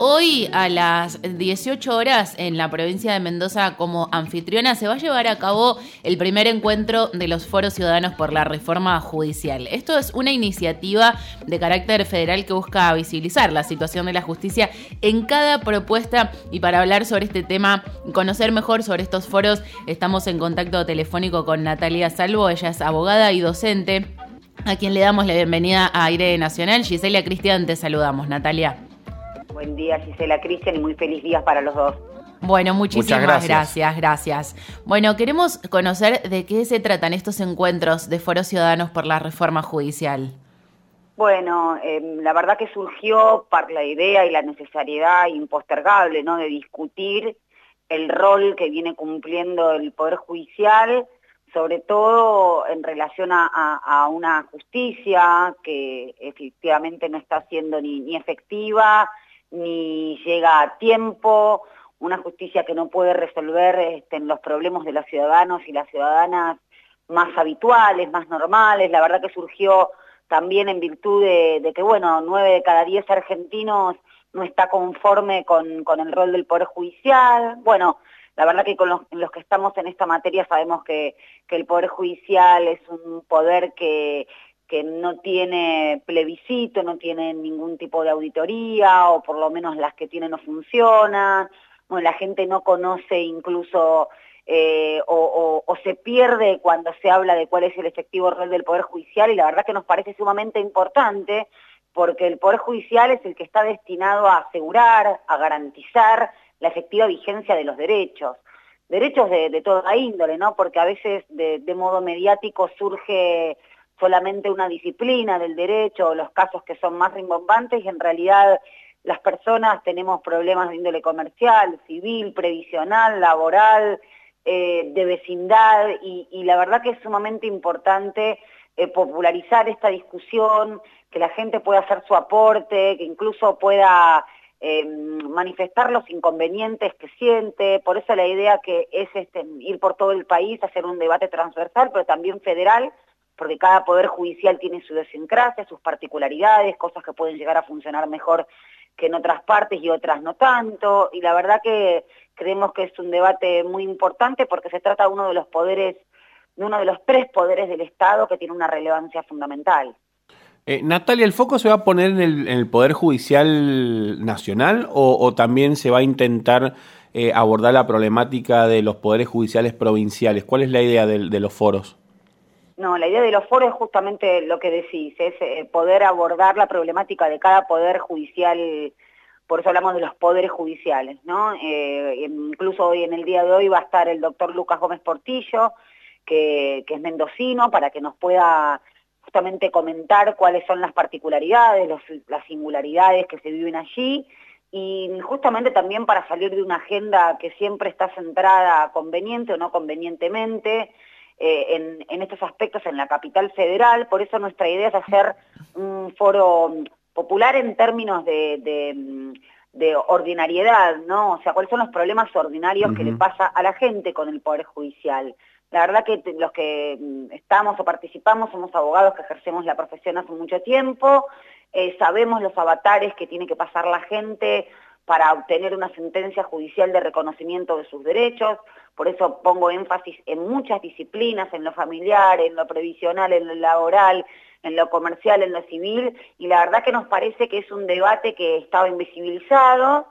Hoy a las 18 horas en la provincia de Mendoza, como anfitriona, se va a llevar a cabo el primer encuentro de los Foros Ciudadanos por la Reforma Judicial. Esto es una iniciativa de carácter federal que busca visibilizar la situación de la justicia en cada propuesta, y para hablar sobre este tema, conocer mejor sobre estos foros, estamos en contacto telefónico con Natalia Salvo. Ella es abogada y docente, a quien le damos la bienvenida a Aire Nacional. Gisela Cristian, te saludamos, Natalia. Buen día, Gisela Cristian, y muy feliz día para los dos. Bueno, muchísimas gracias. Bueno, queremos conocer de qué se tratan estos encuentros de Foros Ciudadanos por la Reforma Judicial. Bueno, la verdad que surgió por la idea y la necesidad impostergable, ¿no?, de discutir el rol que viene cumpliendo el Poder Judicial, sobre todo en relación a una justicia que efectivamente no está siendo ni efectiva, ni llega a tiempo, una justicia que no puede resolver los problemas de los ciudadanos y las ciudadanas más habituales, más normales. La verdad que surgió también en virtud de que, bueno, 9 de cada 10 argentinos no está conforme con el rol del Poder Judicial. Bueno, la verdad que con los que estamos en esta materia sabemos que el Poder Judicial es un poder que no tiene plebiscito, no tiene ningún tipo de auditoría, o por lo menos las que tiene no funcionan. Bueno, la gente no conoce incluso o se pierde cuando se habla de cuál es el efectivo rol del Poder Judicial, y la verdad que nos parece sumamente importante, porque el Poder Judicial es el que está destinado a asegurar, a garantizar la efectiva vigencia de los derechos de toda índole, ¿no? Porque a veces de modo mediático surge solamente una disciplina del derecho, o los casos que son más rimbombantes, y en realidad las personas tenemos problemas de índole comercial, civil, previsional, laboral, de vecindad, y la verdad que es sumamente importante popularizar esta discusión, que la gente pueda hacer su aporte, que incluso pueda manifestar los inconvenientes que siente. Por eso la idea que es ir por todo el país, hacer un debate transversal, pero también federal, porque cada poder judicial tiene su idiosincrasia, sus particularidades, cosas que pueden llegar a funcionar mejor que en otras partes y otras no tanto, y la verdad que creemos que es un debate muy importante, porque se trata de uno de los poderes, de uno de los 3 poderes del Estado que tiene una relevancia fundamental. Natalia, ¿el foco se va a poner en el Poder Judicial Nacional o también se va a intentar abordar la problemática de los poderes judiciales provinciales? ¿Cuál es la idea de los foros? No, la idea de los foros es justamente lo que decís, es poder abordar la problemática de cada poder judicial. Por eso hablamos de los poderes judiciales, ¿no? Incluso hoy, en el día de hoy, va a estar el doctor Lucas Gómez Portillo, que es mendocino, para que nos pueda justamente comentar cuáles son las particularidades, las singularidades que se viven allí, y justamente también para salir de una agenda que siempre está centrada, conveniente o no convenientemente, en estos aspectos en la capital federal. Por eso nuestra idea es hacer un foro popular en términos de ordinariedad, ¿no? O sea, cuáles son los problemas ordinarios que le pasa a la gente con el Poder Judicial. La verdad que los que estamos o participamos somos abogados que ejercemos la profesión hace mucho tiempo, sabemos los avatares que tiene que pasar la gente para obtener una sentencia judicial de reconocimiento de sus derechos. Por eso pongo énfasis en muchas disciplinas, en lo familiar, en lo previsional, en lo laboral, en lo comercial, en lo civil, y la verdad que nos parece que es un debate que estaba invisibilizado,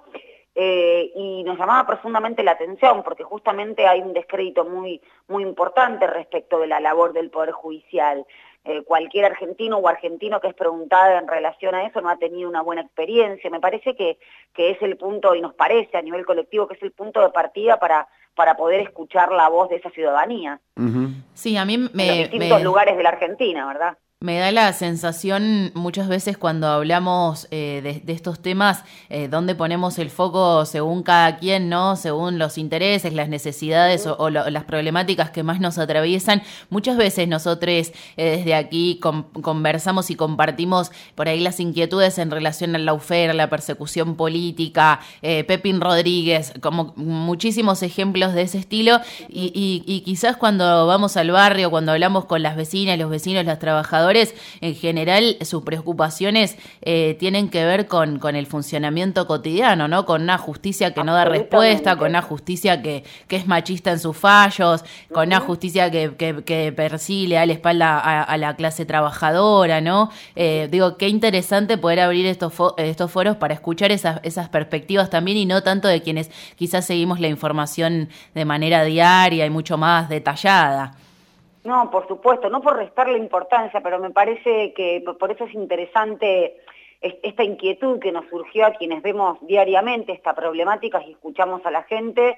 y nos llamaba profundamente la atención, porque justamente hay un descrédito muy importante respecto de la labor del Poder Judicial. Cualquier argentino o argentino que es preguntada en relación a eso no ha tenido una buena experiencia. Me parece que es el punto, y nos parece a nivel colectivo que es el punto de partida para poder escuchar la voz de esa ciudadanía. Sí, a mí en los distintos lugares de la Argentina, ¿verdad? Me da la sensación muchas veces cuando hablamos de estos temas, donde ponemos el foco según cada quien, ¿no? Según los intereses, las necesidades o las problemáticas que más nos atraviesan. Muchas veces nosotros desde aquí conversamos y compartimos por ahí las inquietudes en relación al lawfare, a la persecución política, Pepín Rodríguez, como muchísimos ejemplos de ese estilo, y quizás cuando vamos al barrio, cuando hablamos con las vecinas, los vecinos, las trabajadoras, legisladores, en general, sus preocupaciones tienen que ver con el funcionamiento cotidiano, ¿no? Con una justicia que no da respuesta, con una justicia que es machista en sus fallos, con una justicia que persigue, le da la espalda a la clase trabajadora, ¿no? Digo, qué interesante poder abrir estos foros para escuchar esas perspectivas también, y no tanto de quienes quizás seguimos la información de manera diaria y mucho más detallada. No, por supuesto, no por restarle importancia, pero me parece que por eso es interesante esta inquietud que nos surgió a quienes vemos diariamente esta problemática y escuchamos a la gente,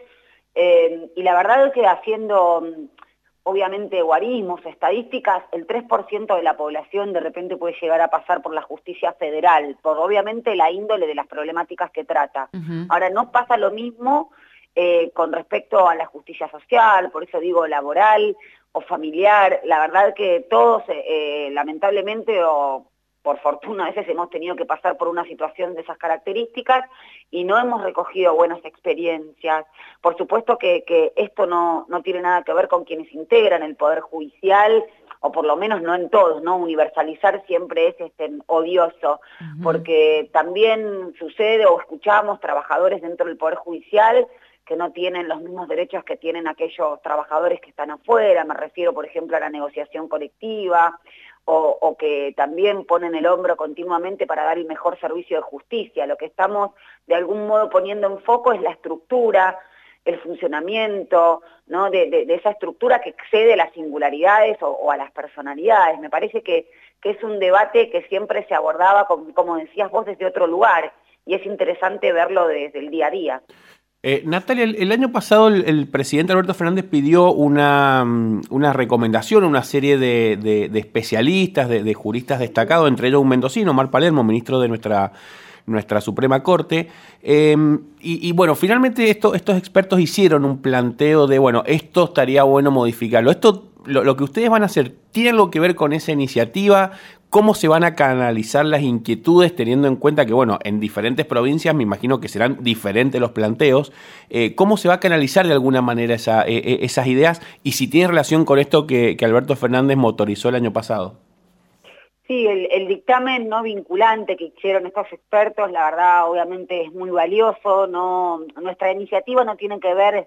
y la verdad es que haciendo, obviamente, guarismos, estadísticas, el 3% de la población de repente puede llegar a pasar por la justicia federal, por obviamente la índole de las problemáticas que trata. Ahora, no pasa lo mismo con respecto a la justicia social, por eso digo laboral o familiar. La verdad que todos, lamentablemente o por fortuna, a veces hemos tenido que pasar por una situación de esas características y no hemos recogido buenas experiencias. Por supuesto que esto no tiene nada que ver con quienes integran el Poder Judicial, o por lo menos no en todos, ¿no? Universalizar siempre es odioso, porque también sucede o escuchamos trabajadores dentro del Poder Judicial que no tienen los mismos derechos que tienen aquellos trabajadores que están afuera. Me refiero, por ejemplo, a la negociación colectiva, o que también ponen el hombro continuamente para dar el mejor servicio de justicia. Lo que estamos de algún modo poniendo en foco es la estructura, el funcionamiento, ¿no? de esa estructura que excede a las singularidades o a las personalidades. Me parece que es un debate que siempre se abordaba, como decías vos, desde otro lugar, y es interesante verlo desde el día a día. Natalia, el año pasado el presidente Alberto Fernández pidió una recomendación, una serie de especialistas, de juristas destacados, entre ellos un mendocino, Omar Palermo, ministro de nuestra Suprema Corte. Y bueno, finalmente estos expertos hicieron un planteo de, bueno, esto estaría bueno modificarlo. Lo que ustedes van a hacer, ¿tiene algo que ver con esa iniciativa? ¿Cómo se van a canalizar las inquietudes, teniendo en cuenta que, bueno, en diferentes provincias me imagino que serán diferentes los planteos? ¿Cómo se va a canalizar de alguna manera esas ideas? Y si tiene relación con esto que Alberto Fernández motorizó el año pasado. Sí, el dictamen no vinculante que hicieron estos expertos, la verdad, obviamente es muy valioso. Nuestra iniciativa no tiene que ver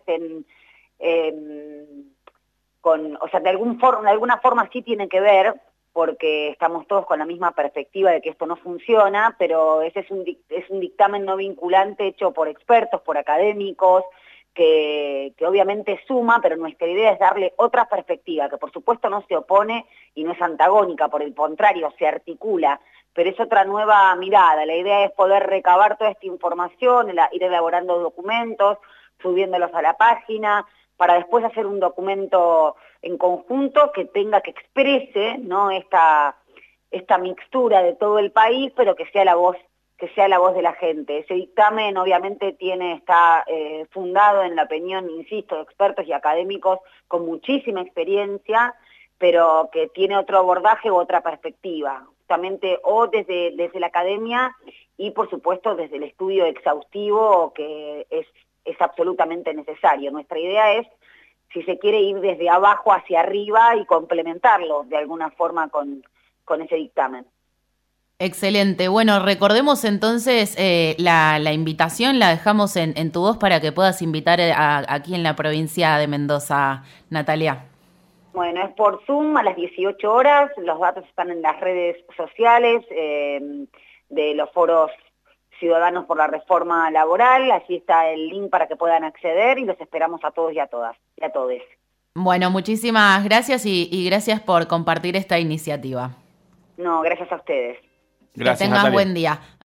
o sea, de alguna forma sí tiene que ver, porque estamos todos con la misma perspectiva de que esto no funciona, pero ese es un dictamen no vinculante hecho por expertos, por académicos, que obviamente suma, pero nuestra idea es darle otra perspectiva, que por supuesto no se opone y no es antagónica, por el contrario, se articula, pero es otra nueva mirada. La idea es poder recabar toda esta información, ir elaborando documentos, subiéndolos a la página, para después hacer un documento en conjunto que exprese, ¿no? esta mixtura de todo el país, pero que sea la voz de la gente. Ese dictamen obviamente está fundado en la opinión, insisto, de expertos y académicos con muchísima experiencia, pero que tiene otro abordaje u otra perspectiva, justamente o desde la academia y por supuesto desde el estudio exhaustivo que es absolutamente necesario. Nuestra idea es, si se quiere, ir desde abajo hacia arriba y complementarlo de alguna forma con ese dictamen. Excelente. Bueno, recordemos entonces la invitación, la dejamos en tu voz para que puedas invitar aquí en la provincia de Mendoza, Natalia. Bueno, es por Zoom a las 18 horas, los datos están en las redes sociales de los foros Ciudadanos por la Reforma Laboral, allí está el link para que puedan acceder y los esperamos a todos y a todas y a todes. Bueno, muchísimas gracias y gracias por compartir esta iniciativa. No, gracias a ustedes. Gracias, que tengas Natalia. buen día.